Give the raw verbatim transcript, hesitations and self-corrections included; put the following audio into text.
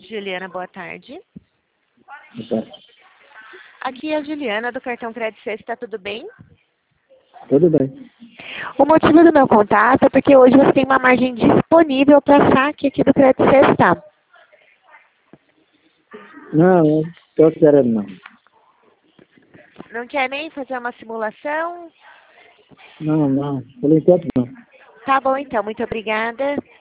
Juliana, boa tarde. Tá. Aqui é a Juliana, do cartão Crédito Sexta, tudo bem? Tudo bem. O motivo do meu contato é porque hoje você tem uma margem disponível para saque aqui do Crédito Sexta. Não, não estou querendo não. Não quer nem fazer uma simulação? Não, não. Por enquanto não. Tá bom então, muito obrigada.